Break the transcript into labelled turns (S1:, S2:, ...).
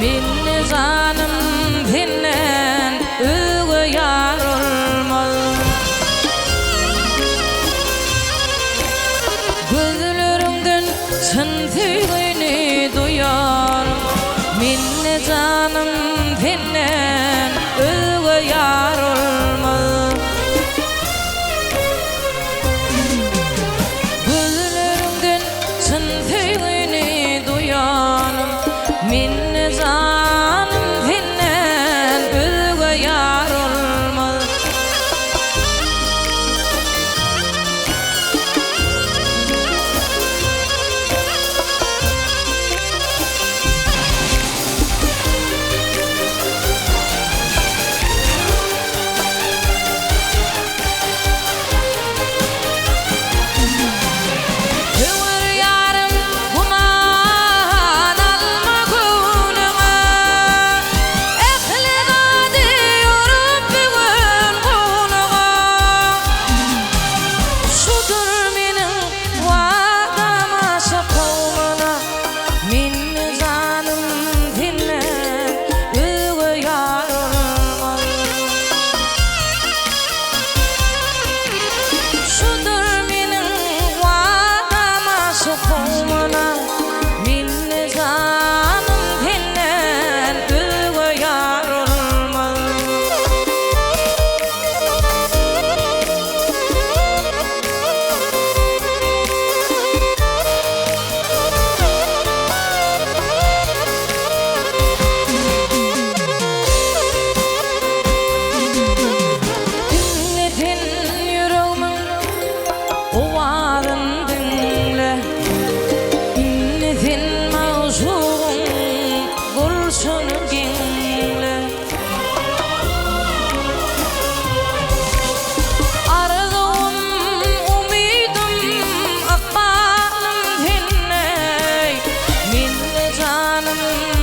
S1: minni janım senden öge yar olmaz. Gözlerinden sen sevgini duyarım, minni janım senden öge yar olmaz. Gözlerinden sen sevgini duyarım, minni janım senden öge yar olmaz. Ömür yarım kuman alma gönlüme, ehli gadi yorup bugün konuğa. Şudur menin vadama şapalmana, minni janım senden öge yar olmaz. Şudur menin vadama şapalmana, minni janım senden öge yar olmaz. Dinledin yüreğimin ovarın dinle, dinledin mavzun gülsün dinle. Arzum, umidim, akbalım dinle, minni janım